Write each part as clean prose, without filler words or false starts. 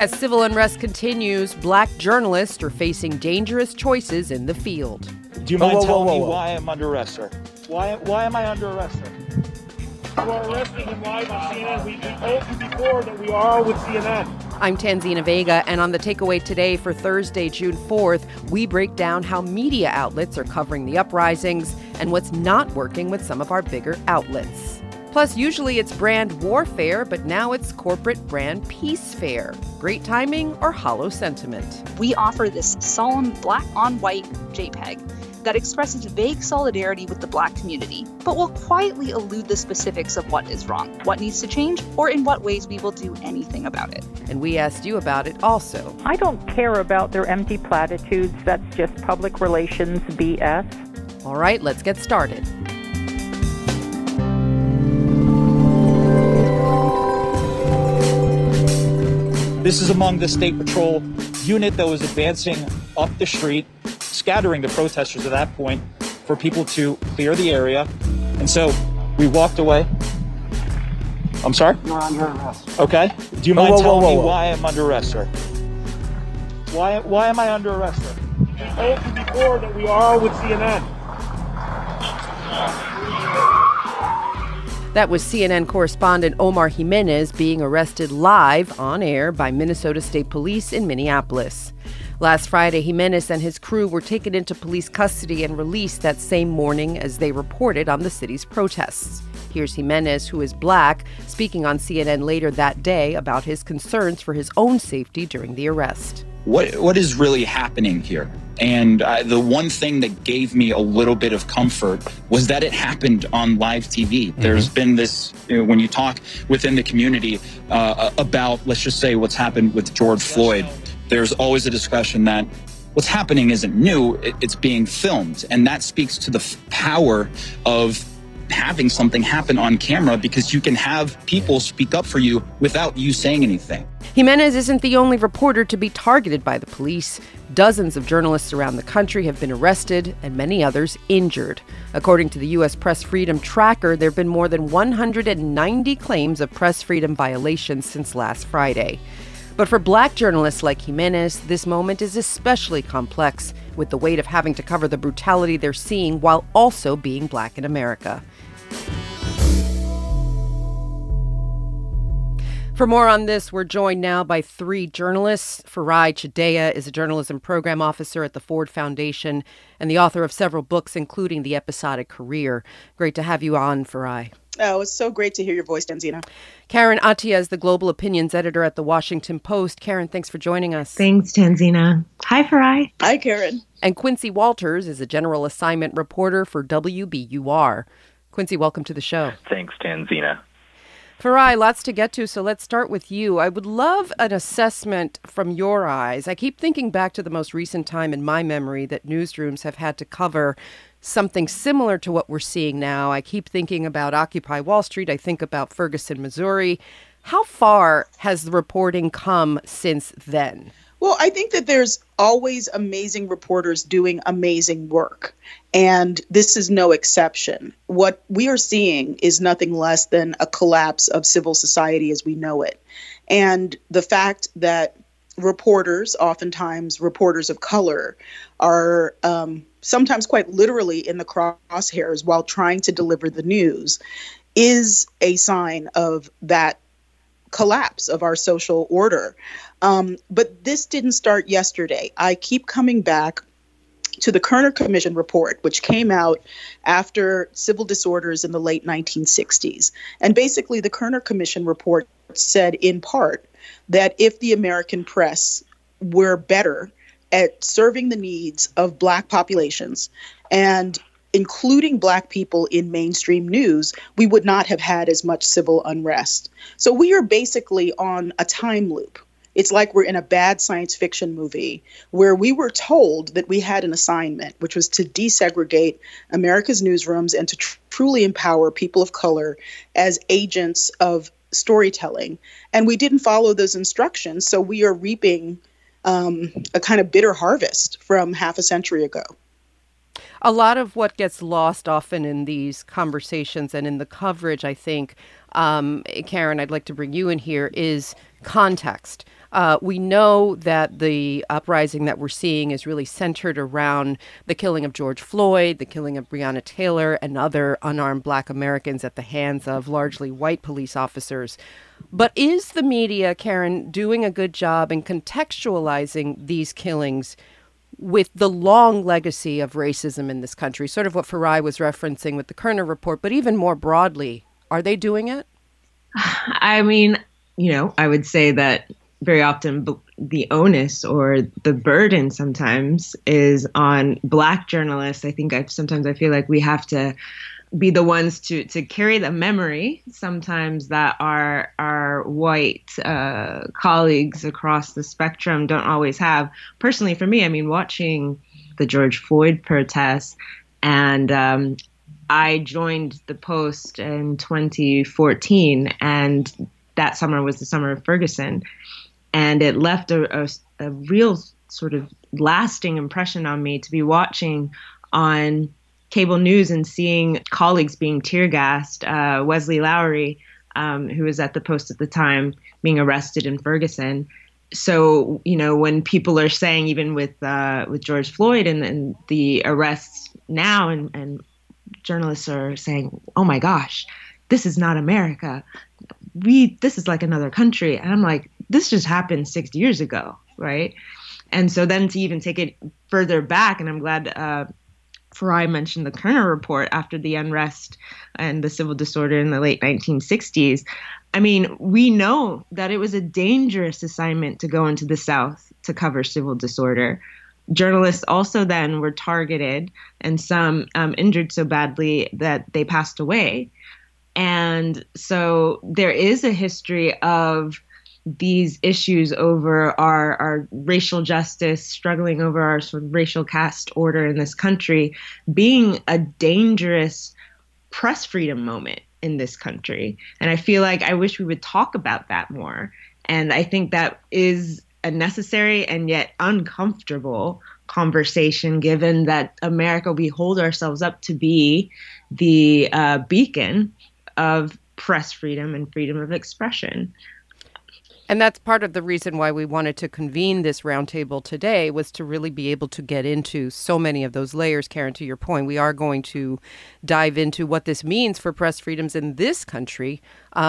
As civil unrest continues, black journalists are facing dangerous choices in the field. Do you mind telling me why I'm under arrest, sir? Why am I under arrest, sir? You are arrested and live on CNN. We told you before that we are with CNN. I'm Tanzina Vega, and on the takeaway today for Thursday, June 4th, we break down how media outlets are covering the uprisings and what's not working with some of our bigger outlets. Plus, usually it's brand warfare, but now it's corporate brand peace fair. Great timing or hollow sentiment? We offer this solemn black-on-white JPEG that expresses vague solidarity with the black community, but will quietly elude the specifics of what is wrong, what needs to change, or in what ways we will do anything about it. And we asked you about it also. I don't care about their empty platitudes. That's just public relations BS. All right, let's get started. This is among the State Patrol unit that was advancing up the street, scattering the protesters at that point for people to clear the area. And so we walked away. I'm sorry? You're under arrest. Okay. Do you mind telling me why I'm under arrest, sir? Why am I under arrest, sir? We told you before that we are with CNN. That was CNN correspondent Omar Jimenez being arrested live on air by Minnesota State Police in Minneapolis. Last Friday, Jimenez and his crew were taken into police custody and released that same morning as they reported on the city's protests. Here's Jimenez, who is black, speaking on CNN later that day about his concerns for his own safety during the arrest. What is really happening here? And the one thing that gave me a little bit of comfort was that it happened on live TV. Mm-hmm. There's been this, when you talk within the community about, let's just say, what's happened with George Floyd, there's always a discussion that what's happening isn't new, it's being filmed. And that speaks to the power of having something happen on camera, because you can have people speak up for you without you saying anything. Jimenez isn't the only reporter to be targeted by the police. Dozens of journalists around the country have been arrested and many others injured. According to the U.S. Press Freedom Tracker, there have been more than 190 claims of press freedom violations since last Friday. But for black journalists like Jimenez, this moment is especially complex, with the weight of having to cover the brutality they're seeing while also being black in America. For more on this, we're joined now by three journalists. Farai Chideya is a journalism program officer at the Ford Foundation and the author of several books, including The Episodic Career. Great to have you on, Farai. Oh, it's so great to hear your voice, Tanzina. Karen Attiah is the global opinions editor at The Washington Post. Karen, thanks for joining us. Thanks, Tanzina. Hi, Farai. Hi, Karen. And Quincy Walters is a general assignment reporter for WBUR. Quincy, welcome to the show. Thanks, Tanzina. Farai, lots to get to, so let's start with you. I would love an assessment from your eyes. I keep thinking back to the most recent time in my memory that newsrooms have had to cover something similar to what we're seeing now. I keep thinking about Occupy Wall Street. I think about Ferguson, Missouri. How far has the reporting come since then? Well, I think that there's always amazing reporters doing amazing work, and this is no exception. What we are seeing is nothing less than a collapse of civil society as we know it. And the fact that reporters, oftentimes reporters of color, are sometimes quite literally in the crosshairs while trying to deliver the news is a sign of that collapse of our social order. But this didn't start yesterday. I keep coming back to the Kerner Commission report, which came out after civil disorders in the late 1960s. And basically, the Kerner Commission report said in part that if the American press were better at serving the needs of Black populations and including Black people in mainstream news, we would not have had as much civil unrest. So we are basically on a time loop. It's like we're in a bad science fiction movie where we were told that we had an assignment, which was to desegregate America's newsrooms and to truly empower people of color as agents of storytelling. And we didn't follow those instructions. So we are reaping a kind of bitter harvest from half a century ago. A lot of what gets lost often in these conversations and in the coverage, I think, Karen, I'd like to bring you in here, is context. We know that the uprising that we're seeing is really centered around the killing of George Floyd, the killing of Breonna Taylor, and other unarmed Black Americans at the hands of largely white police officers. But is the media, Karen, doing a good job in contextualizing these killings with the long legacy of racism in this country? Sort of what Farai was referencing with the Kerner report, but even more broadly, are they doing it? I mean, I would say that very often the onus or the burden sometimes is on Black journalists. I think sometimes I feel like we have to be the ones to carry the memory sometimes that our white colleagues across the spectrum don't always have. Personally, for me, I mean, watching the George Floyd protests, and I joined the Post in 2014, and that summer was the summer of Ferguson. And it left a real sort of lasting impression on me to be watching on cable news and seeing colleagues being tear gassed. Wesley Lowery, who was at the Post at the time, being arrested in Ferguson. So, when people are saying, even with George Floyd and the arrests now, and journalists are saying, oh my gosh, this is not America. This is like another country. And I'm like, this just happened 6 years ago, right? And so then to even take it further back, and I'm glad Farai mentioned the Kerner report after the unrest and the civil disorder in the late 1960s. I mean, we know that it was a dangerous assignment to go into the South to cover civil disorder. Journalists also then were targeted, and some injured so badly that they passed away. And so there is a history of these issues over our racial justice, struggling over our sort of racial caste order in this country, being a dangerous press freedom moment in this country. And I feel like I wish we would talk about that more. And I think that is a necessary and yet uncomfortable conversation, given that America, we hold ourselves up to be the beacon of press freedom and freedom of expression. And that's part of the reason why we wanted to convene this roundtable today, was to really be able to get into so many of those layers. Karen, to your point, we are going to dive into what this means for press freedoms in this country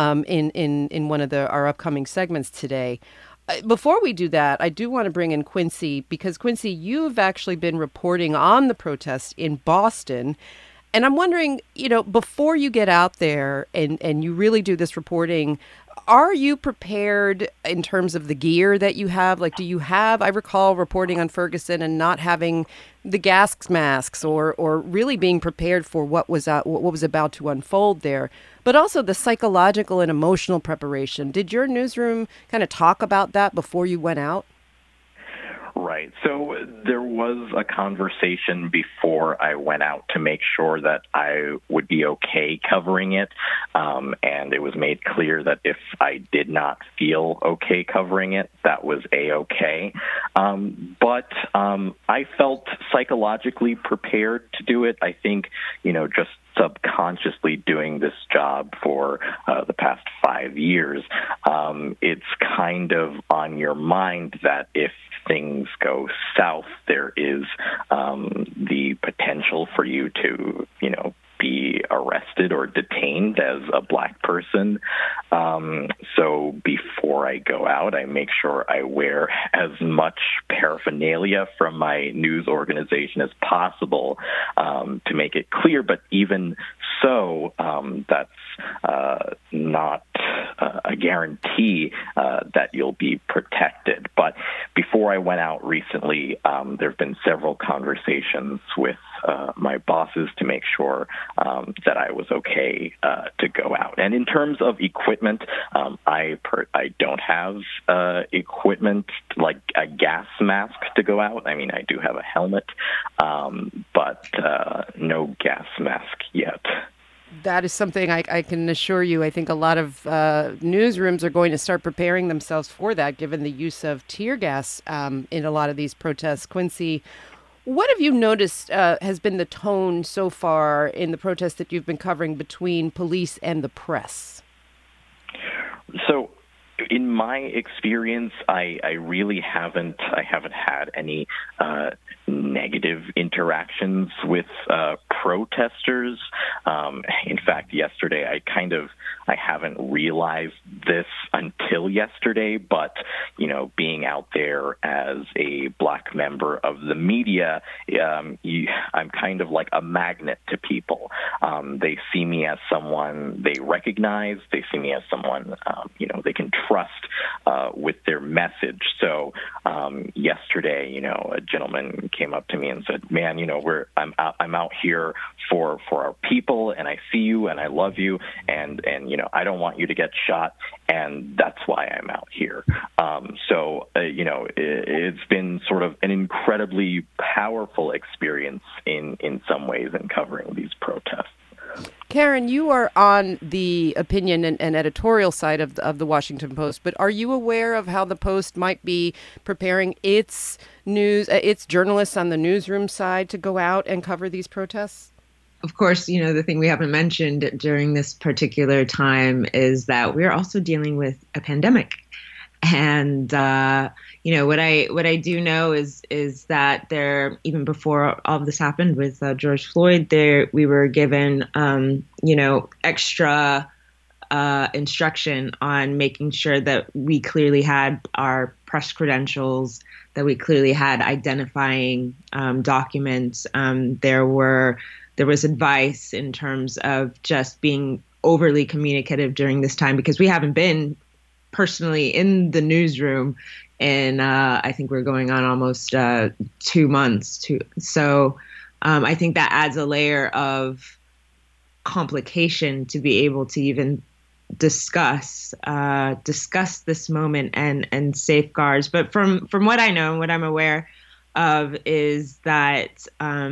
in one of our upcoming segments today. Before we do that, I do want to bring in Quincy, because Quincy, you've actually been reporting on the protests in Boston. And I'm wondering, before you get out there and you really do this reporting, are you prepared in terms of the gear that you have? Like, do you have, I recall reporting on Ferguson and not having the gas masks or really being prepared for what was about to unfold there, but also the psychological and emotional preparation. Did your newsroom kind of talk about that before you went out? Right. So there was a conversation before I went out to make sure that I would be okay covering it. And it was made clear that if I did not feel okay covering it, that was A-okay. But I felt psychologically prepared to do it. I think, just subconsciously doing this job for the past 5 years, it's kind of on your mind that if things go south, there is the potential for you to, be arrested or detained as a Black person. So before I go out, I make sure I wear as much paraphernalia from my news organization as possible to make it clear. But even so, that's not a guarantee that you'll be protected. But before I went out recently, there have been several conversations with my bosses to make sure that I was okay to go out. And in terms of equipment, I don't have equipment like a gas mask to go out. I mean, I do have a helmet, but no gas mask yet. That is something I can assure you. I think a lot of newsrooms are going to start preparing themselves for that, given the use of tear gas in a lot of these protests. Quincy, what have you noticed has been the tone so far in the protests that you've been covering between police and the press? So in my experience, I really haven't had any negative interactions with protesters. In fact, yesterday I haven't realized this until yesterday, but being out there as a Black member of the media, I'm kind of like a magnet to people. They see me as someone they recognize. They see me as someone they can trust with their message. So yesterday, a gentleman came up to me and said, "Man, I'm out here for our people, and I see you, and I love you, and I don't want you to get shot, and that's why I'm out here." It's been sort of an incredibly powerful experience in some ways in covering these protests. Karen, you are on the opinion and editorial side of the Washington Post, but are you aware of how the Post might be preparing its journalists on the newsroom side to go out and cover these protests? Of course, the thing we haven't mentioned during this particular time is that we're also dealing with a pandemic. And, what I do know is that there, even before all of this happened with George Floyd, we were given, extra instruction on making sure that we clearly had our press credentials, that we clearly had identifying documents. There was advice in terms of just being overly communicative during this time, because we haven't been personally in the newsroom, and I think we're going on almost 2 months. So I think that adds a layer of complication to be able to even discuss this moment and safeguards. But from what I know and what I'm aware of is that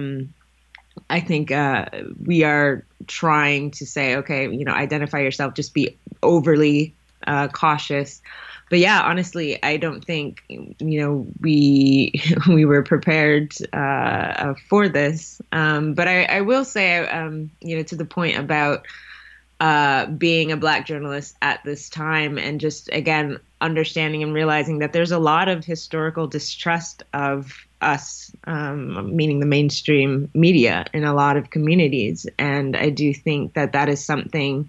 I think we are trying to say, okay, identify yourself, just be overly cautious. But yeah, honestly, I don't think we were prepared for this. But I will say, to the point about being a Black journalist at this time, and just again understanding and realizing that there's a lot of historical distrust of us, meaning the mainstream media, in a lot of communities, and I do think that is something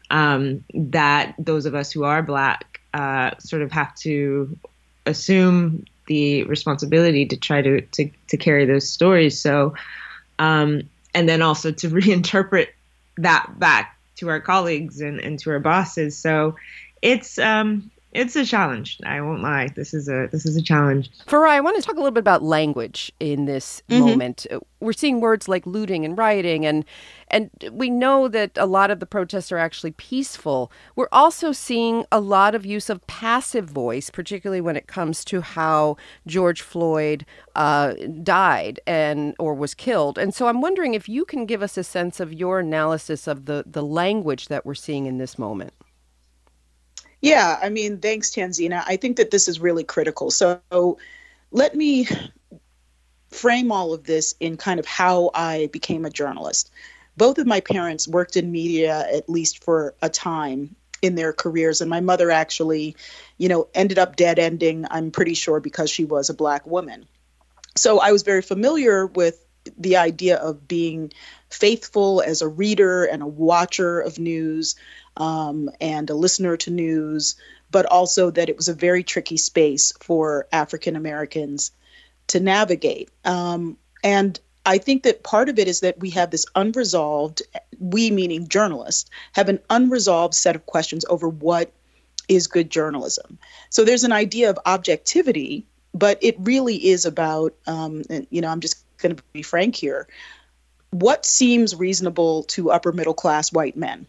that those of us who are Black sort of have to assume the responsibility to try to carry those stories. So, and then also to reinterpret that back to our colleagues and to our bosses. So it's a challenge. I won't lie. This is a challenge. Farai, I want to talk a little bit about language in this moment. We're seeing words like looting and rioting, and we know that a lot of the protests are actually peaceful. We're also seeing a lot of use of passive voice, particularly when it comes to how George Floyd died or was killed. And so I'm wondering if you can give us a sense of your analysis of the language that we're seeing in this moment. Yeah, I mean, thanks, Tanzina. I think that this is really critical. So let me frame all of this in kind of how I became a journalist. Both of my parents worked in media, at least for a time in their careers. And my mother actually, ended up dead ending, I'm pretty sure, because she was a Black woman. So I was very familiar with the idea of being faithful as a reader and a watcher of news, and a listener to news, but also that it was a very tricky space for African Americans to navigate. And I think that part of it is that we have this unresolved, we meaning journalists, have an unresolved set of questions over what is good journalism. So there's an idea of objectivity, but it really is about, I'm just going to be frank here, what seems reasonable to upper middle class white men?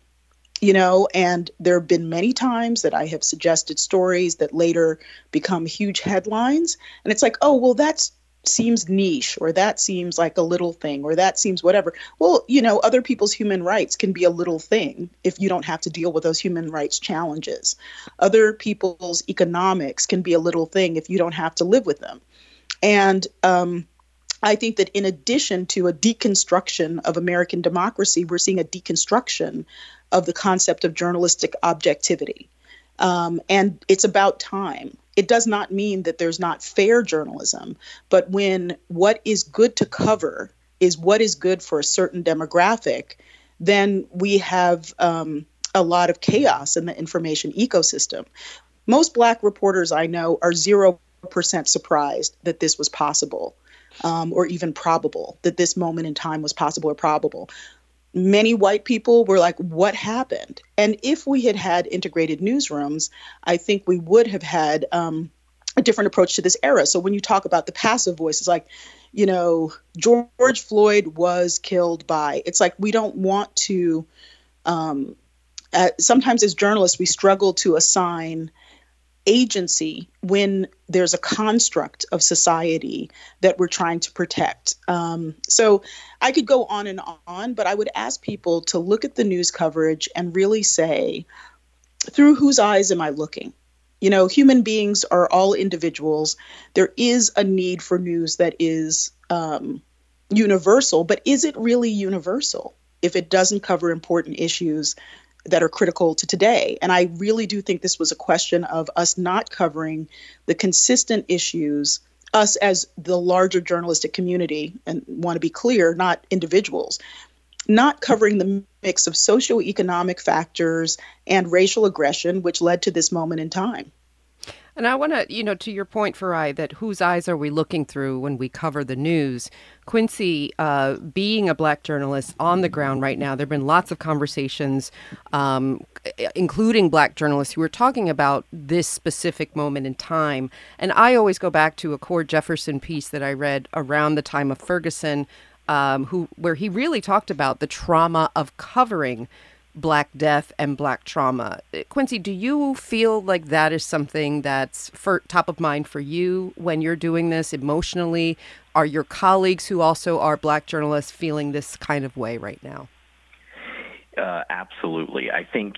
And there have been many times that I have suggested stories that later become huge headlines. And it's like, oh, well, that seems niche, or that seems like a little thing, or that seems whatever. Well, other people's human rights can be a little thing if you don't have to deal with those human rights challenges. Other people's economics can be a little thing if you don't have to live with them. And I think that in addition to a deconstruction of American democracy, we're seeing a deconstruction of the concept of journalistic objectivity. And it's about time. It does not mean that there's not fair journalism, but when what is good to cover is what is good for a certain demographic, then we have a lot of chaos in the information ecosystem. Most Black reporters I know are 0% surprised that this was possible, or even probable, that this moment in time was possible or probable. Many white people were like, what happened? And if we had had integrated newsrooms, I think we would have had a different approach to this era. So when you talk about the passive voice, it's like, you know, George Floyd was killed by, it's like we don't want to, sometimes as journalists, we struggle to assign agency when there's a construct of society that we're trying to protect. So I could go on and on, but I would ask people to look at the news coverage and really say, through whose eyes am I looking? You know, human beings are all individuals. There is a need for news that is universal, but is it really universal if it doesn't cover important issues that are critical to today? And I really do think this was a question of us not covering the consistent issues, us as the larger journalistic community, and want to be clear, not individuals, not covering the mix of socioeconomic factors and racial aggression, which led to this moment in time. And I want to, to your point, Farai, that whose eyes are we looking through when we cover the news? Quincy, being a Black journalist on the ground right now, there have been lots of conversations, including Black journalists who are talking about this specific moment in time. And I always go back to a Cord Jefferson piece that I read around the time of Ferguson, where he really talked about the trauma of covering Black death and Black trauma. Quincy, do you feel like that is something that's top of mind for you when you're doing this emotionally? Are your colleagues who also are Black journalists feeling this kind of way right now? Absolutely. I think,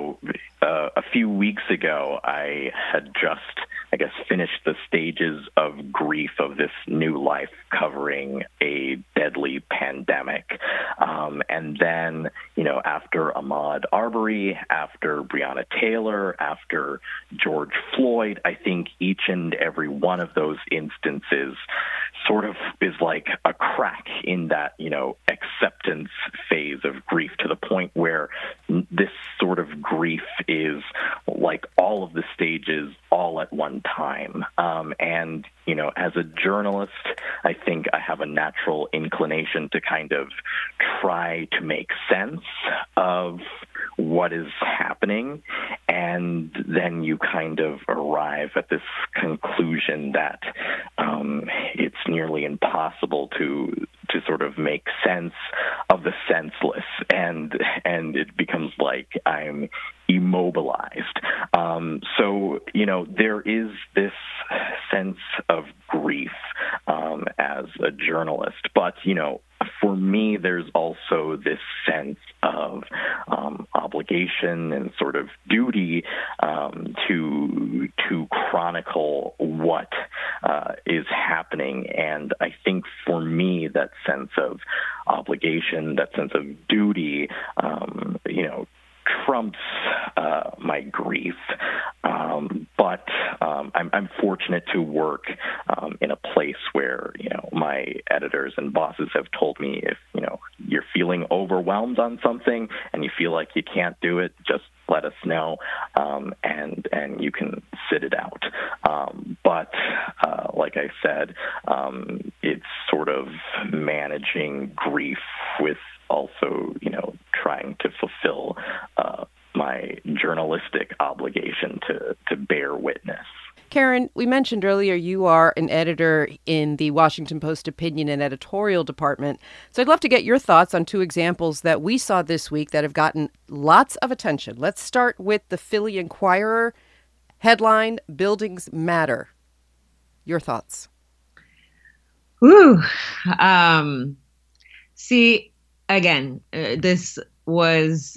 a few weeks ago, I had just, finished the stages of grief of this new life covering a deadly pandemic. And then, after Ahmaud Arbery, after Breonna Taylor, after George Floyd, I think each and every one of those instances sort of is like a crack in that, acceptance phase of grief, to the point where this sort of grief is like all of the stages all at one time. And, as a journalist, I think I have a natural inclination to kind of try to make sense of what is happening. And then you kind of arrive at this conclusion that it's nearly impossible to sort of make sense of the senseless, and it becomes like I'm immobilized. So there is this sense of grief as a journalist, but for me, there's also this sense of obligation and sort of duty to chronicle what is happening. And I think for me, that sense of obligation, that sense of duty, trumps my grief. But I'm fortunate to work in a place where, my editors and bosses have told me, if, you're feeling overwhelmed on something and you feel like you can't do it, just let us know, and you can sit it out. But like I said, it's sort of managing grief with also, trying to fulfill my journalistic obligation to bear witness. Karen, we mentioned earlier you are an editor in the Washington Post opinion and editorial department. So I'd love to get your thoughts on two examples that we saw this week that have gotten lots of attention. Let's start with the Philly Inquirer headline, Buildings Matter. Your thoughts? Ooh. See, again, this was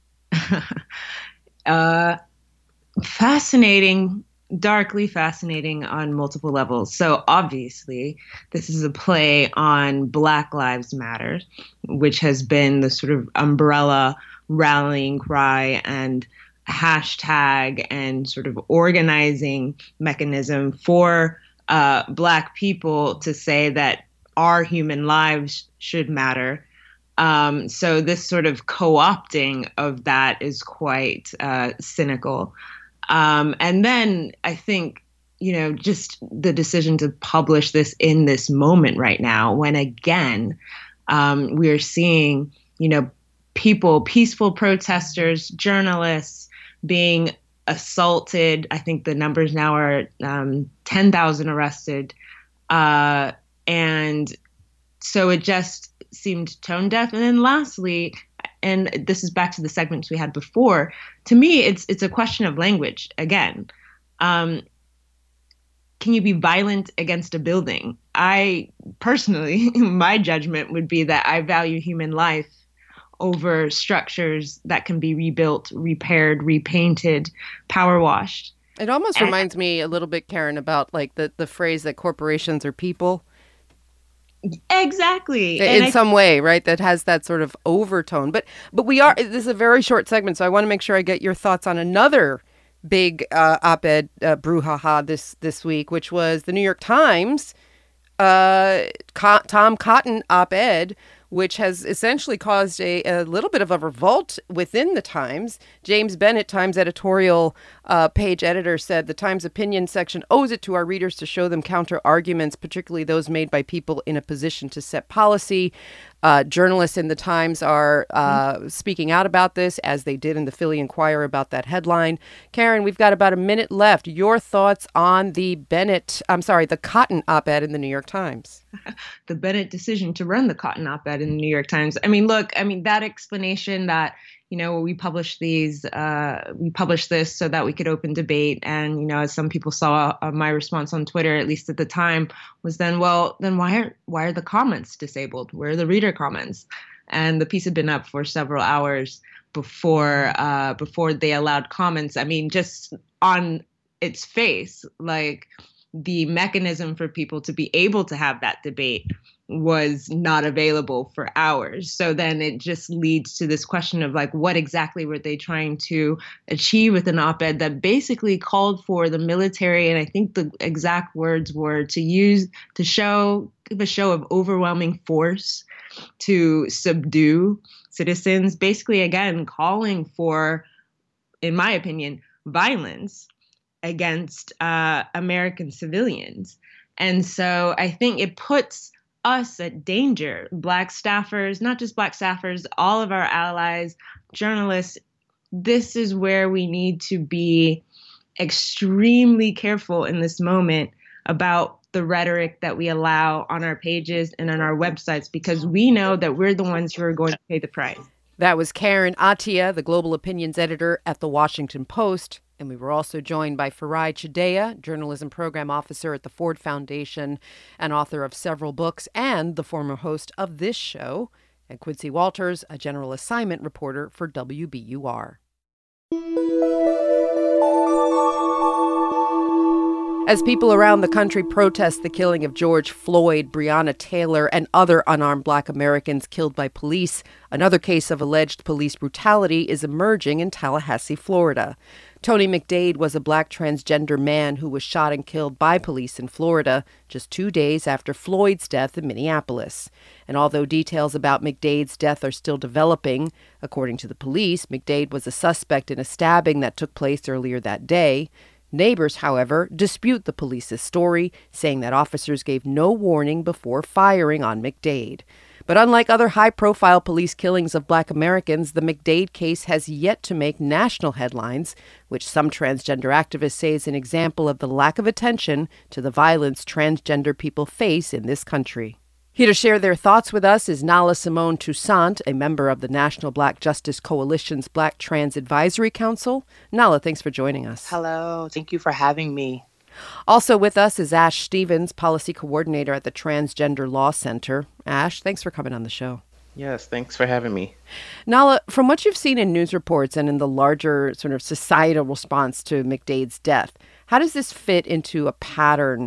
fascinating, darkly fascinating on multiple levels. So obviously, this is a play on Black Lives Matter, which has been the sort of umbrella rallying cry and hashtag and sort of organizing mechanism for Black people to say that our human lives should matter. So this sort of co-opting of that is quite cynical. And then I think, just the decision to publish this in this moment right now, when again, we are seeing, people, peaceful protesters, journalists being assaulted. I think the numbers now are 10,000 arrested. And so it just seemed tone deaf. And then lastly, and this is back to the segments we had before, to me, it's a question of language again. Can you be violent against a building? I personally, my judgment would be that I value human life over structures that can be rebuilt, repaired, repainted, power washed. It almost reminds me a little bit, Karen, about like the phrase that corporations are people. Exactly. In some way, right? That has that sort of overtone. But this is a very short segment, so I want to make sure I get your thoughts on another big op-ed brouhaha this week, which was the New York Times Tom Cotton op-ed, which has essentially caused a little bit of a revolt within the Times. James Bennett, Times editorial page editor, said the Times opinion section owes it to our readers to show them counter arguments, particularly those made by people in a position to set policy. Journalists in the Times are speaking out about this, as they did in the Philly Inquirer about that headline. Karen, we've got about a minute left. Your thoughts on the Cotton op-ed in the New York Times? The Bennett decision to run the Cotton op-ed in the New York Times. I mean, look, that explanation that, we published this so that we could open debate. And, as some people saw, my response on Twitter, at least at the time, was then why are the comments disabled? Where are the reader comments? And the piece had been up for several hours before they allowed comments. I mean, just on its face, like, the mechanism for people to be able to have that debate was not available for hours. So then it just leads to this question of, like, what exactly were they trying to achieve with an op-ed that basically called for the military, and I think the exact words were give a show of overwhelming force to subdue citizens, basically, again, calling for, in my opinion, violence against American civilians. And so I think it puts us at danger, Black staffers, not just Black staffers, all of our allies, journalists. This is where we need to be extremely careful in this moment about the rhetoric that we allow on our pages and on our websites, because we know that we're the ones who are going to pay the price. That was Karen Attiah, the global opinions editor at The Washington Post. And we were also joined by Farai Chideya, journalism program officer at the Ford Foundation and author of several books, and the former host of this show, and Quincy Walters, a general assignment reporter for WBUR. As people around the country protest the killing of George Floyd, Breonna Taylor, and other unarmed Black Americans killed by police, another case of alleged police brutality is emerging in Tallahassee, Florida. Tony McDade was a Black transgender man who was shot and killed by police in Florida just 2 days after Floyd's death in Minneapolis. And although details about McDade's death are still developing, according to the police, McDade was a suspect in a stabbing that took place earlier that day. Neighbors, however, dispute the police's story, saying that officers gave no warning before firing on McDade. But unlike other high-profile police killings of Black Americans, the McDade case has yet to make national headlines, which some transgender activists say is an example of the lack of attention to the violence transgender people face in this country. Here to share their thoughts with us is Nala Simone Toussaint, a member of the National Black Justice Coalition's Black Trans Advisory Council. Nala, thanks for joining us. Hello. Thank you for having me. Also with us is Ash Stevens, policy coordinator at the Transgender Law Center. Ash, thanks for coming on the show. Yes, thanks for having me. Nala, from what you've seen in news reports and in the larger sort of societal response to McDade's death, how does this fit into a pattern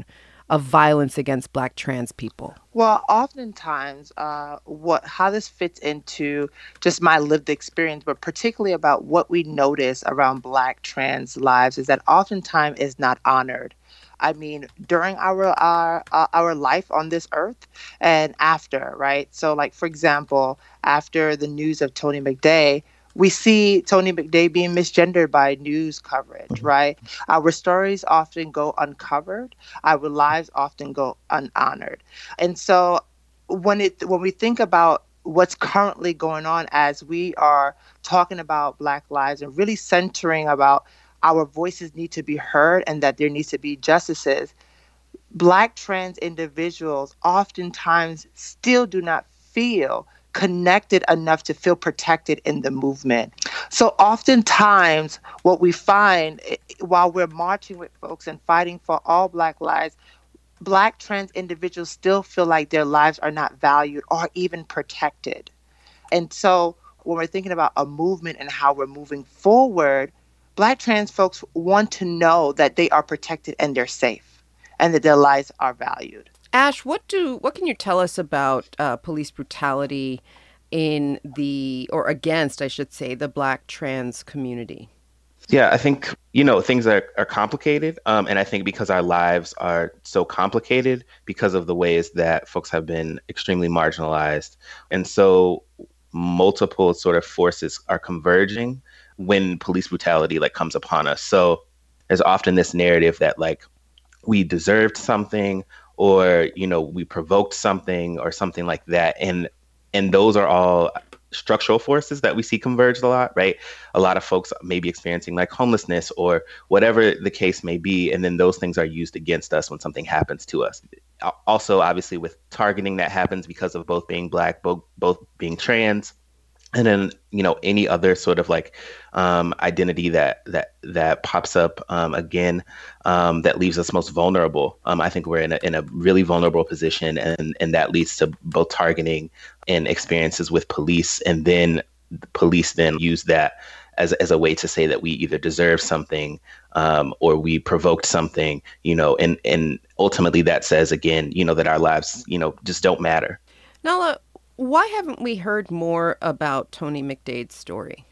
of violence against Black trans people? Well, oftentimes, how this fits into just my lived experience, but particularly about what we notice around Black trans lives, is that oftentimes is not honored. I mean, during our life on this earth and after, right? So, like for example, after the news of Tony McDade, we see Tony McDade being misgendered by news coverage, right? Our stories often go uncovered. Our lives often go unhonored. And so when we think about what's currently going on as we are talking about Black lives and really centering about our voices need to be heard and that there needs to be justices, Black trans individuals oftentimes still do not feel connected enough to feel protected in the movement. So oftentimes what we find while we're marching with folks and fighting for all Black lives, Black trans individuals still feel like their lives are not valued or even protected. And so when we're thinking about a movement and how we're moving forward, Black trans folks want to know that they are protected and they're safe and that their lives are valued. Ash, what can you tell us about police brutality against, I should say, the Black trans community? Yeah, I think, things are complicated. And I think because our lives are so complicated because of the ways that folks have been extremely marginalized. And so multiple sort of forces are converging when police brutality comes upon us. So there's often this narrative that we deserved something, or we provoked something or something like that, and those are all structural forces that we see converged a lot, right? A lot of folks may be experiencing homelessness or whatever the case may be, and then those things are used against us when something happens to us. Also, obviously, with targeting that happens because of both being Black, both being trans, and then any other sort of identity that pops up again that leaves us most vulnerable. I think we're in a really vulnerable position, and that leads to both targeting and experiences with police, and then police then use that as a way to say that we either deserve something or we provoked something, and ultimately that says again, that our lives just don't matter. Nala, why haven't we heard more about Tony McDade's story?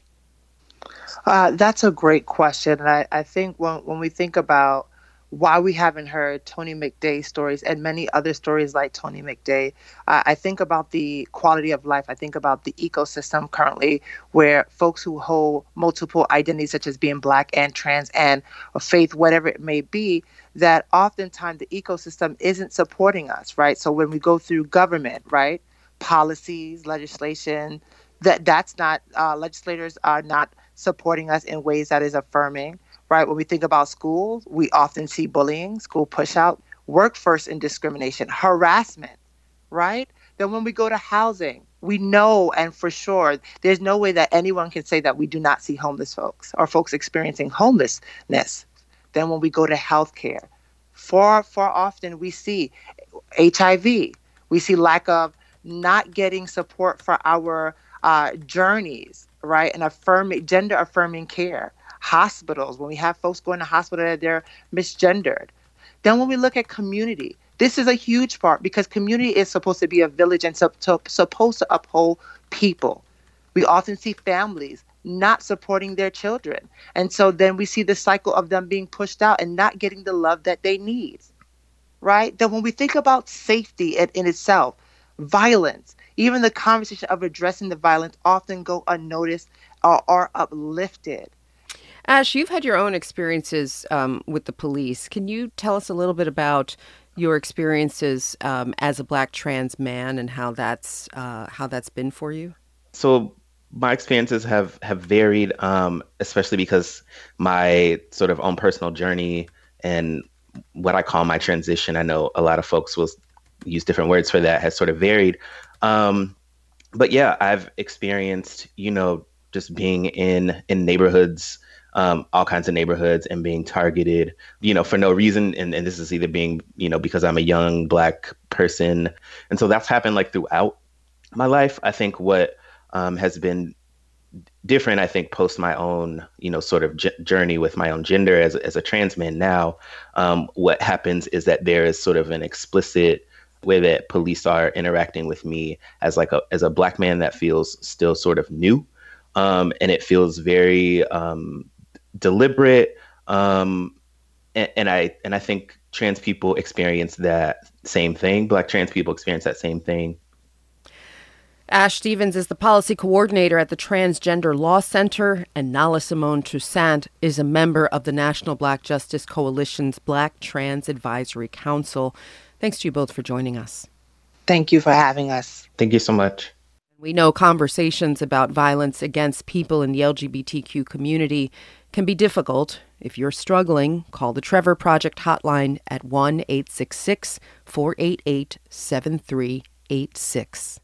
That's a great question. And I think when we think about why we haven't heard Tony McDade stories and many other stories like Tony McDade, I think about the quality of life. I think about the ecosystem currently where folks who hold multiple identities, such as being Black and trans and faith, whatever it may be, that oftentimes the ecosystem isn't supporting us, right? So when we go through government, right? Policies, legislation, that's not, legislators are not supporting us in ways that is affirming, right? When we think about schools, we often see bullying, school pushout, workforce indiscrimination, harassment, right? Then when we go to housing, we know, and for sure, there's no way that anyone can say that we do not see homeless folks or folks experiencing homelessness. Then when we go to healthcare, far often we see HIV, we see lack of not getting support for our journeys, right? And gender affirming care. Hospitals, when we have folks going to hospital that they're misgendered. Then when we look at community, this is a huge part because community is supposed to be a village and supposed to uphold people. We often see families not supporting their children. And so then we see the cycle of them being pushed out and not getting the love that they need, right? Then when we think about safety in itself, violence, even the conversation of addressing the violence often go unnoticed or are uplifted. Ash, you've had your own experiences with the police. Can you tell us a little bit about your experiences as a Black trans man and how that's been for you? So my experiences have varied, especially because my sort of own personal journey and what I call my transition, I know a lot of folks will use different words for that, has sort of varied. But yeah, I've experienced, just being in neighborhoods, all kinds of neighborhoods, and being targeted, for no reason. And this is either being, because I'm a young Black person. And so that's happened throughout my life. I think what has been different, I think, post my own, sort of journey with my own gender as a trans man now. What happens is that there is sort of an explicit way that police are interacting with me as a Black man that feels still sort of new. And it feels very deliberate. And I think trans people experience that same thing. Black trans people experience that same thing. Ash Stevens is the policy coordinator at the Transgender Law Center, and Nala Simone Toussaint is a member of the National Black Justice Coalition's Black Trans Advisory Council. Thanks to you both for joining us. Thank you for having us. Thank you so much. We know conversations about violence against people in the LGBTQ community can be difficult. If you're struggling, call the Trevor Project hotline at 1-866-488-7386.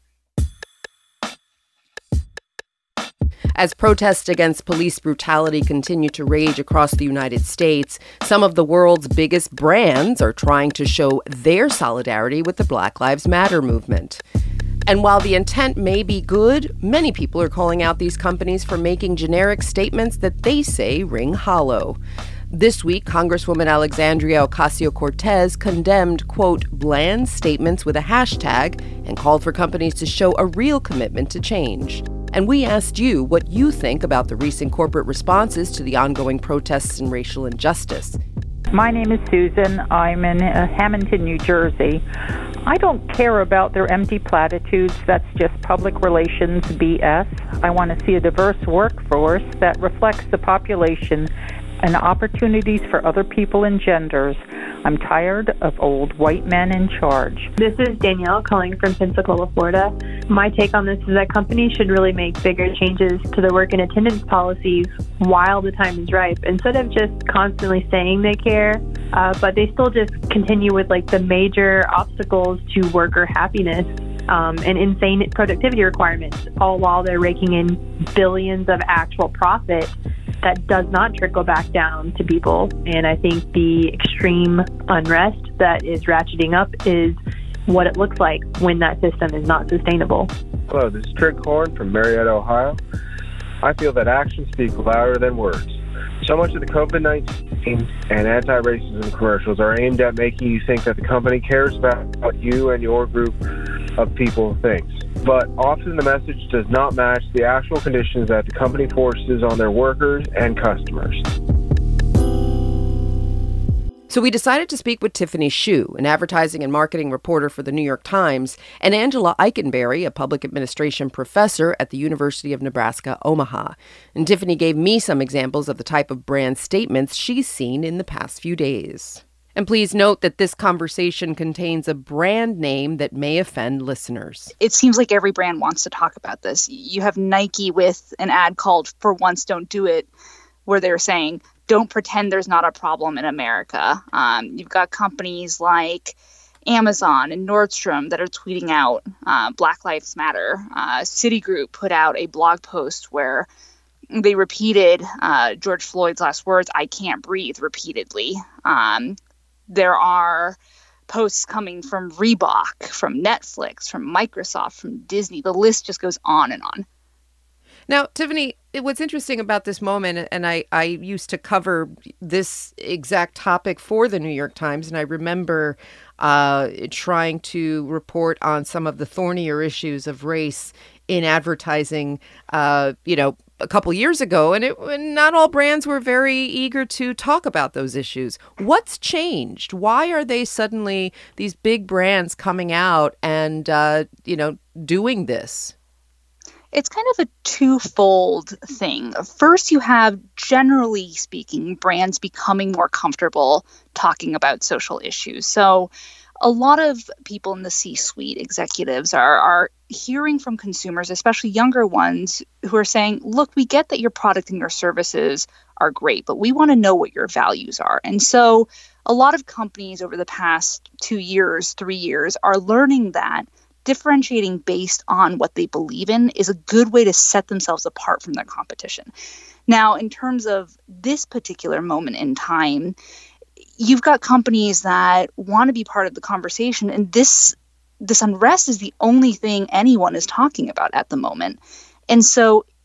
As protests against police brutality continue to rage across the United States, some of the world's biggest brands are trying to show their solidarity with the Black Lives Matter movement. And while the intent may be good, many people are calling out these companies for making generic statements that they say ring hollow. This week, Congresswoman Alexandria Ocasio-Cortez condemned, quote, bland statements with a hashtag and called for companies to show a real commitment to change. And we asked you what you think about the recent corporate responses to the ongoing protests and racial injustice. My name is Susan. I'm in Hamilton, New Jersey. I don't care about their empty platitudes. That's just public relations BS. I want to see a diverse workforce that reflects the population and opportunities for other people and genders. I'm tired of old white men in charge. This is Danielle calling from Pensacola, Florida. My take on this is that companies should really make bigger changes to their work and attendance policies while the time is ripe, instead of just constantly saying they care, but they still just continue with the major obstacles to worker happiness and insane productivity requirements, all while they're raking in billions of actual profit that does not trickle back down to people. And I think the extreme unrest that is ratcheting up is what it looks like when that system is not sustainable. Hello, this is Trent Korn from Marietta, Ohio. I feel that actions speak louder than words. So much of the COVID-19 and anti-racism commercials are aimed at making you think that the company cares about what you and your group of people thinks. But often the message does not match the actual conditions that the company forces on their workers and customers. So we decided to speak with Tiffany Shu, an advertising and marketing reporter for the New York Times, and Angela Eikenberry, a public administration professor at the University of Nebraska, Omaha. And Tiffany gave me some examples of the type of brand statements she's seen in the past few days. And please note that this conversation contains a brand name that may offend listeners. It seems like every brand wants to talk about this. You have Nike with an ad called "For Once Don't Do It," where they're saying, don't pretend there's not a problem in America. You've got companies like Amazon and Nordstrom that are tweeting out Black Lives Matter. Citigroup put out a blog post where they repeated George Floyd's last words, "I can't breathe," repeatedly. There are posts coming from Reebok, from Netflix, from Microsoft, from Disney. The list just goes on and on. Now, Tiffany, what's interesting about this moment, and I used to cover this exact topic for the New York Times, and I remember trying to report on some of the thornier issues of race in advertising, a couple years ago, and not all brands were very eager to talk about those issues. What's changed? Why are they suddenly, these big brands, coming out and, doing this? It's kind of a twofold thing. First, you have, generally speaking, brands becoming more comfortable talking about social issues. So a lot of people in the C-suite, executives, are hearing from consumers, especially younger ones, who are saying, look, we get that your product and your services are great, but we want to know what your values are. And so a lot of companies over the past 2 years, 3 years, are learning that differentiating based on what they believe in is a good way to set themselves apart from their competition. Now, in terms of this particular moment in time, you've got companies that want to be part of the conversation, and this unrest is the only thing anyone is talking about at the moment. And so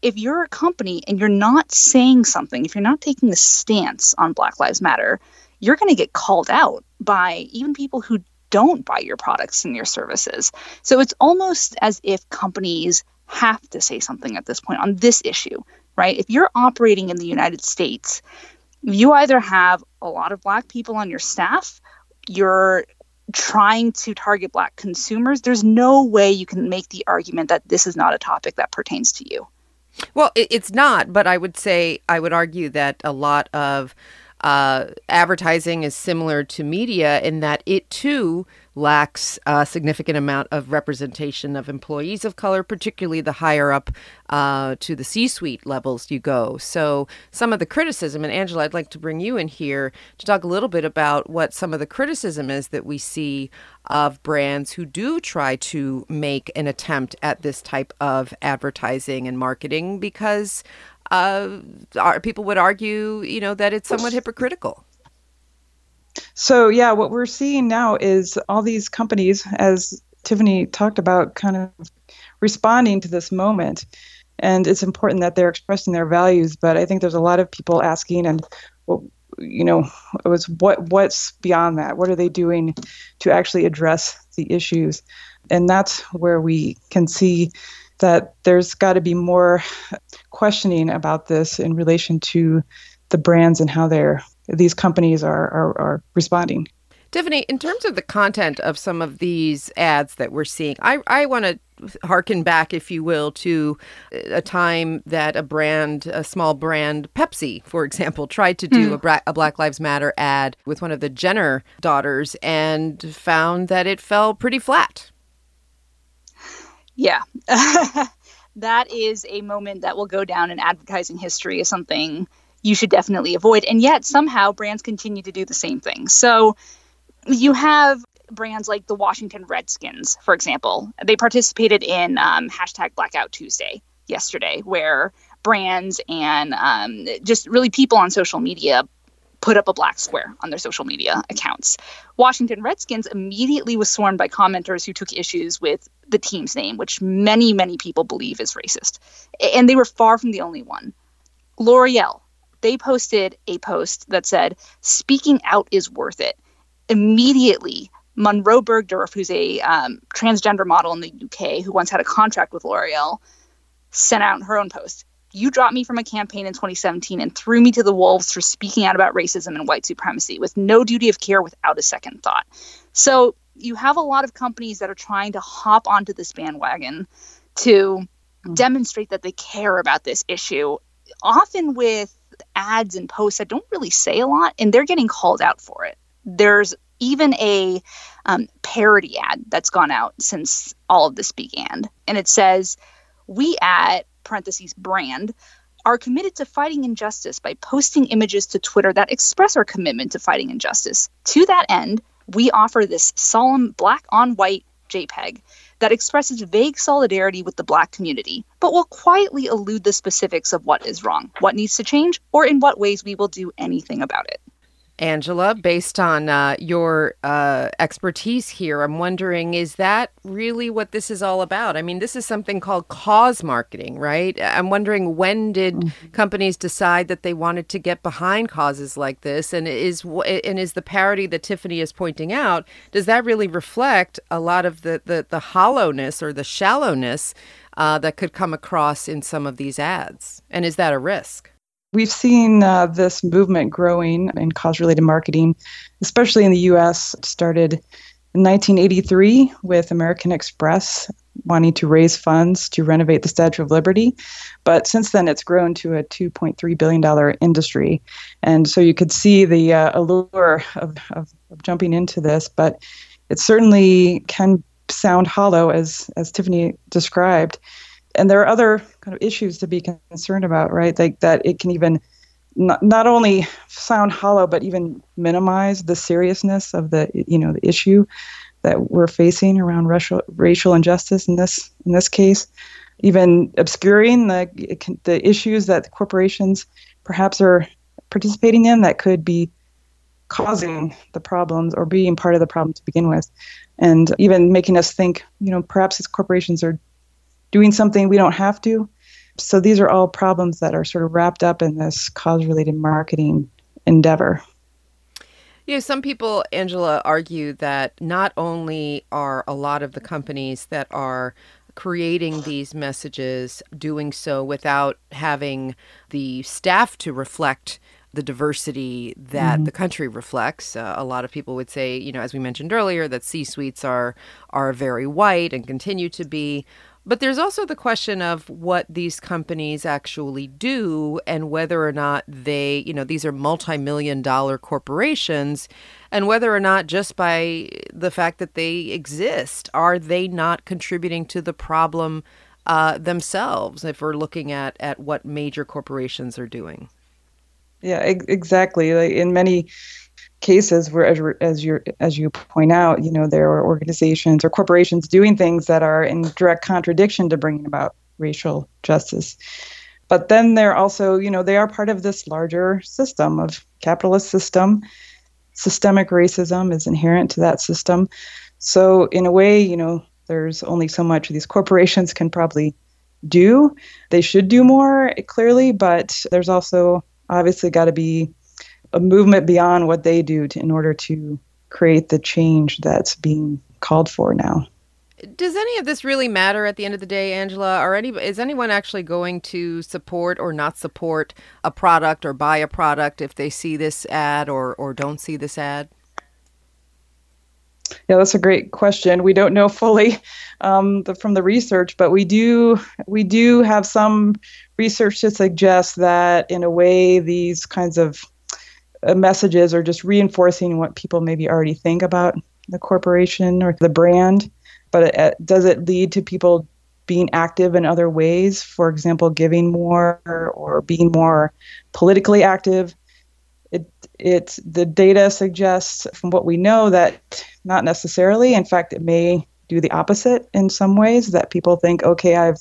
if you're a company and you're not saying something, if you're not taking a stance on Black Lives Matter, you're going to get called out by even people who don't buy your products and your services. So it's almost as if companies have to say something at this point on this issue, right? If you're operating in the United States, you either have a lot of Black people on your staff, you're trying to target Black consumers, there's no way you can make the argument that this is not a topic that pertains to you. Well, it's not, but I would argue that a lot of advertising is similar to media in that it too lacks a significant amount of representation of employees of color, particularly the higher up to the C-suite levels you go. So some of the criticism, and Angela, I'd like to bring you in here to talk a little bit about what some of the criticism is that we see of brands who do try to make an attempt at this type of advertising and marketing, because people would argue, that it's somewhat hypocritical. So, yeah, what we're seeing now is all these companies, as Tiffany talked about, kind of responding to this moment. And it's important that they're expressing their values. But I think there's a lot of people asking, and what's beyond that? What are they doing to actually address the issues? And that's where we can see that there's got to be more questioning about this in relation to the brands and how these companies are responding. Tiffany, in terms of the content of some of these ads that we're seeing, I want to harken back, if you will, to a time that a small brand, Pepsi, for example, tried to do a Black Lives Matter ad with one of the Jenner daughters and found that it fell pretty flat. Yeah. That is a moment that will go down in advertising history as something you should definitely avoid. And yet somehow brands continue to do the same thing. So you have brands like the Washington Redskins, for example. They participated in hashtag Blackout Tuesday yesterday, where brands and just really people on social media put up a black square on their social media accounts. Washington Redskins immediately was swarmed by commenters who took issues with the team's name, which many, many people believe is racist. And they were far from the only one. L'Oreal, they posted a post that said, "Speaking out is worth it." Immediately, Monroe Bergdorf, who's a transgender model in the UK who once had a contract with L'Oreal, sent out her own post. "You dropped me from a campaign in 2017 and threw me to the wolves for speaking out about racism and white supremacy with no duty of care, without a second thought." So you have a lot of companies that are trying to hop onto this bandwagon to demonstrate that they care about this issue, often with ads and posts that don't really say a lot, and they're getting called out for it. There's even a parody ad that's gone out since all of this began, and it says, "We at parentheses brand are committed to fighting injustice by posting images to Twitter that express our commitment to fighting injustice. To that end, we offer this solemn black on white JPEG that expresses vague solidarity with the Black community, but will quietly elude the specifics of what is wrong, what needs to change, or in what ways we will do anything about it." Angela, based on your expertise here, I'm wondering, is that really what this is all about? I mean, this is something called cause marketing, right? I'm wondering, when did companies decide that they wanted to get behind causes like this? And is the parody that Tiffany is pointing out, does that really reflect a lot of the hollowness or the shallowness that could come across in some of these ads? And is that a risk? We've seen this movement growing in cause-related marketing, especially in the U.S. It started in 1983 with American Express wanting to raise funds to renovate the Statue of Liberty. But since then, it's grown to a $2.3 billion industry. And so you could see the allure of jumping into this, but it certainly can sound hollow, as Tiffany described. And there are other kind of issues to be concerned about, right? Like that it can even not only sound hollow, but even minimize the seriousness of the issue that we're facing around racial injustice in this case, even obscuring the issues that the corporations perhaps are participating in that could be causing the problems or being part of the problem to begin with, and even making us think, perhaps these corporations are doing something we don't have to. So these are all problems that are sort of wrapped up in this cause-related marketing endeavor. You know, some people, Angela, argue that not only are a lot of the companies that are creating these messages doing so without having the staff to reflect the diversity that the country reflects. A lot of people would say, you know, as we mentioned earlier, that C-suites are very white and continue to be. But there's also the question of what these companies actually do and whether or not they, you know, these are multi-million-dollar corporations, and whether or not just by the fact that they exist, are they not contributing to the problem themselves if we're looking at what major corporations are doing? Yeah, exactly. Like in many cases where, as you point out, you know, there are organizations or corporations doing things that are in direct contradiction to bringing about racial justice. But then they're also, you know, they are part of this larger system of capitalist system. Systemic racism is inherent to that system. So in a way, you know, there's only so much these corporations can probably do. They should do more, clearly, but there's also obviously got to be a movement beyond what they do in order to create the change that's being called for now. Does any of this really matter at the end of the day, Angela? Is anyone actually going to support or not support a product or buy a product if they see this ad or don't see this ad? Yeah, that's a great question. We don't know fully from the research, but we do have some research to suggest that in a way these kinds of messages are just reinforcing what people maybe already think about the corporation or the brand. But does it lead to people being active in other ways? For example, giving more or being more politically active? The data suggests from what we know that not necessarily. In fact, it may do the opposite in some ways, that people think, okay, I've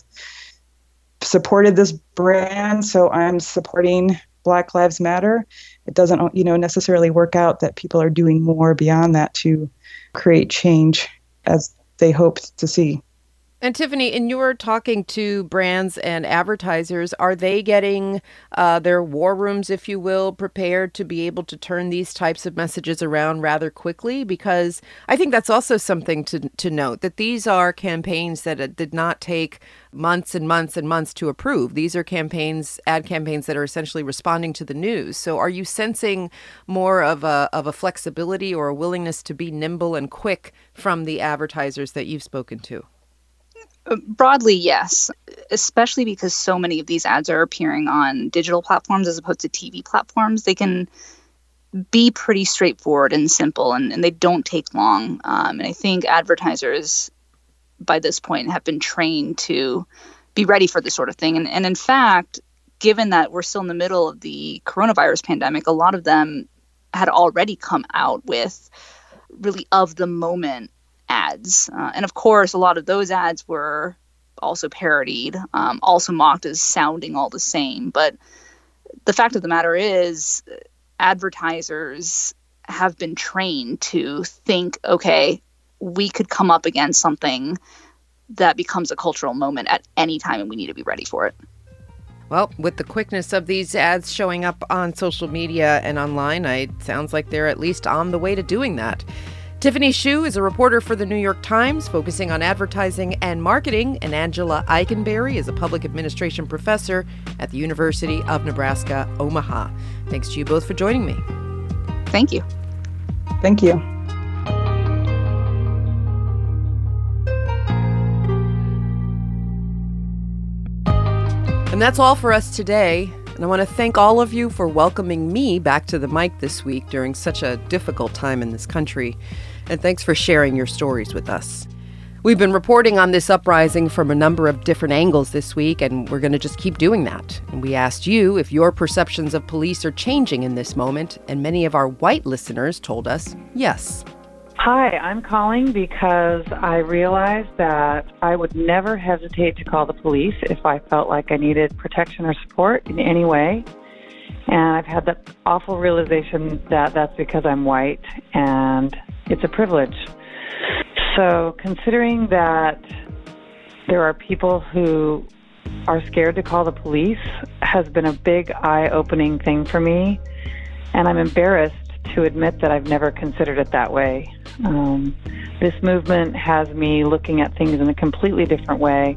supported this brand, so I'm supporting Black Lives Matter. It doesn't, you know, necessarily work out that people are doing more beyond that to create change as they hoped to see. And Tiffany, in your talking to brands and advertisers, are they getting their war rooms, if you will, prepared to be able to turn these types of messages around rather quickly? Because I think that's also something to note, that these are campaigns that did not take months and months and months to approve. These are ad campaigns that are essentially responding to the news. So are you sensing more of a flexibility or a willingness to be nimble and quick from the advertisers that you've spoken to? Broadly, yes, especially because so many of these ads are appearing on digital platforms as opposed to TV platforms. They can be pretty straightforward and simple, and they don't take long. And I think advertisers by this point have been trained to be ready for this sort of thing. And in fact, given that we're still in the middle of the coronavirus pandemic, a lot of them had already come out with really of the moment ads. And of course, a lot of those ads were also parodied, also mocked as sounding all the same. But the fact of the matter is, advertisers have been trained to think, okay, we could come up against something that becomes a cultural moment at any time, and we need to be ready for it. Well, with the quickness of these ads showing up on social media and online, it sounds like they're at least on the way to doing that. Tiffany Shu is a reporter for the New York Times, focusing on advertising and marketing, and Angela Eikenberry is a public administration professor at the University of Nebraska, Omaha. Thanks to you both for joining me. Thank you. Thank you. And that's all for us today. And I want to thank all of you for welcoming me back to the mic this week during such a difficult time in this country. And thanks for sharing your stories with us. We've been reporting on this uprising from a number of different angles this week, and we're going to just keep doing that. And we asked you if your perceptions of police are changing in this moment, and many of our white listeners told us yes. Hi, I'm calling because I realized that I would never hesitate to call the police if I felt like I needed protection or support in any way. And I've had that awful realization that that's because I'm white, and it's a privilege. So considering that there are people who are scared to call the police has been a big eye-opening thing for me, and I'm embarrassed to admit that I've never considered it that way. This movement has me looking at things in a completely different way,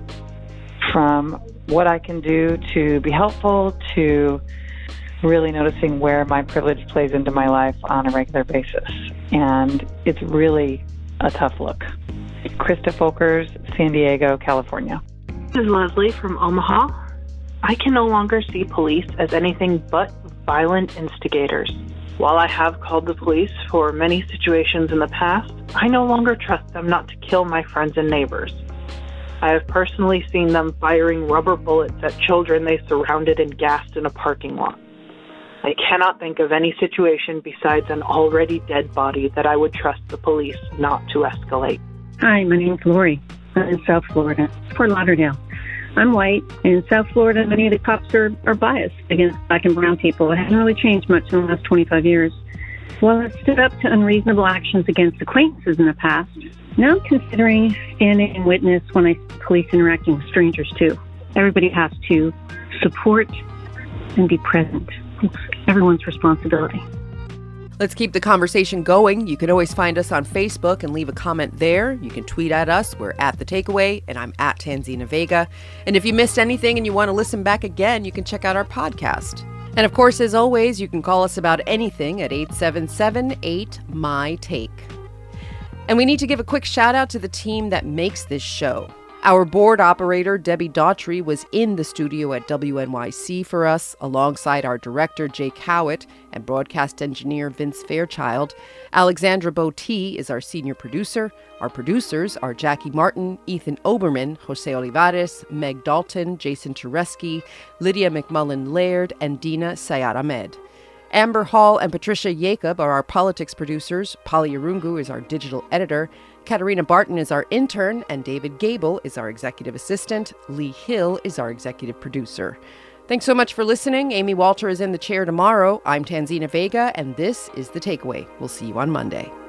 from what I can do to be helpful to really noticing where my privilege plays into my life on a regular basis. And it's really a tough look. Krista Folkers, San Diego, California. This is Leslie from Omaha. I can no longer see police as anything but violent instigators. While I have called the police for many situations in the past, I no longer trust them not to kill my friends and neighbors. I have personally seen them firing rubber bullets at children they surrounded and gassed in a parking lot. I cannot think of any situation besides an already dead body that I would trust the police not to escalate. Hi, my name's Lori. I'm in South Florida, Fort Lauderdale. I'm white, and in South Florida, many of the cops are biased against black and brown people. It hasn't really changed much in the last 25 years. While I've stood up to unreasonable actions against acquaintances in the past, now I'm considering standing in witness when I see police interacting with strangers, too. Everybody has to support and be present. It's everyone's responsibility. Let's keep the conversation going. You can always find us on Facebook and leave a comment there. You can tweet at us. We're at The Takeaway, and I'm at Tanzina Vega. And if you missed anything and you want to listen back again, you can check out our podcast. And of course, as always, you can call us about anything at 877-8-MY-TAKE. And we need to give a quick shout out to the team that makes this show. Our board operator, Debbie Daughtry, was in the studio at WNYC for us, alongside our director, Jake Howitt, and broadcast engineer, Vince Fairchild. Alexandra Botti is our senior producer. Our producers are Jackie Martin, Ethan Oberman, Jose Olivares, Meg Dalton, Jason Tereski, Lydia McMullen-Laird, and Dina Sayed Ahmed. Amber Hall and Patricia Jacob are our politics producers. Polly Arungu is our digital editor. Katarina Barton is our intern, and David Gable is our executive assistant. Lee Hill is our executive producer. Thanks so much for listening. Amy Walter is in the chair tomorrow. I'm Tanzina Vega, and this is The Takeaway. We'll see you on Monday.